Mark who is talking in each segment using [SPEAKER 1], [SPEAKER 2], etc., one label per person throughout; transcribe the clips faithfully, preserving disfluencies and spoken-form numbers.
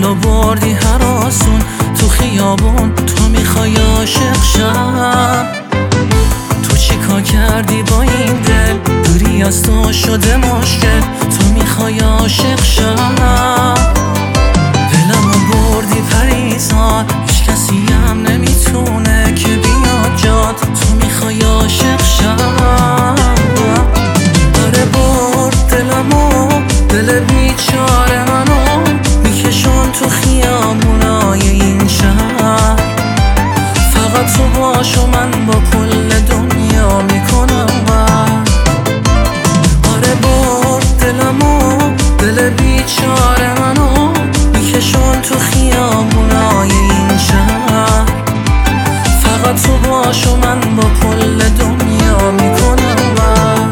[SPEAKER 1] دلو بردی هراسون تو خیابون، تو میخوای عاشق شم. تو چیکار کردی با این دل؟ دوری از تو شده مشکل، تو میخوای عاشق شم. دلمو بردی پریزاد، هیچ کسی هم نمیتونه که بیاد جات، تو میخوای عاشق شم. آره برد دلمو، دل بیچاره منو میکشون تو خیابونای این شهر. فقط تو باش و من با کل دنیا میکنم بر. آره برد دلمو، دل بیچاره منو میکشون تو خیابونای این شهر. فقط تو باش و من با کل دنیا میکنم بر.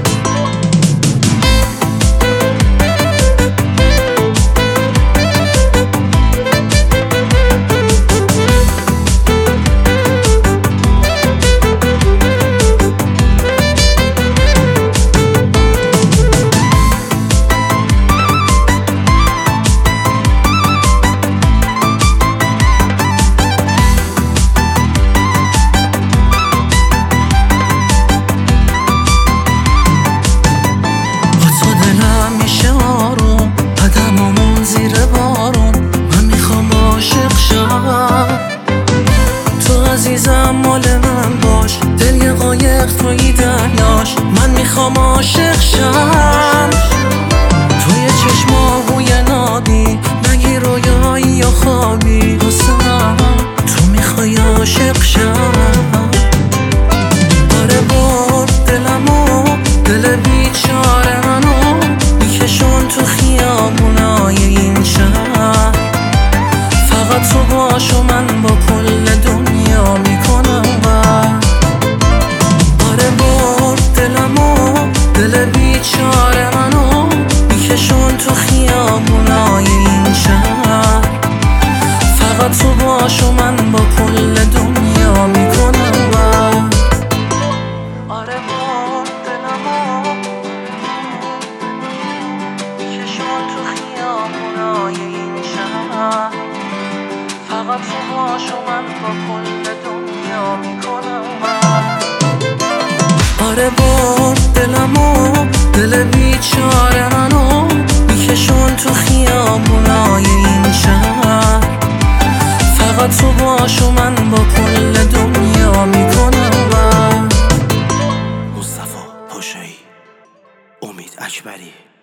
[SPEAKER 1] عزیزم مال من باش، دل یه قایق توی دریاش، من میخوام عاشق شم. توی چشماهوی نابی، مگی رویایی یا خوابی؟ واسه من تو میخوای عاشق شم. آره برد دلمو، دل بیچاره منو میکشون تو خیابونای این شهر. فقط تو باش و من با کل دنیا میکنم بر. آره برد دلمو، دل بیچاره منو میکشون تو خیابونای این شهر. فقط تو باش و من با کل دنیا میکنم بر. آره برد دلمو، میکشون تو خیابونای این شهر. فقط تو باش و من با کل دنیا میکنم بر. آره برد دلمو، دل بیچاره منو میکشون تو خیابونای این شهر. فقط تو باش و من با کل دنیا میکنم بر.
[SPEAKER 2] مصطفی پاشایی، امید اکبری.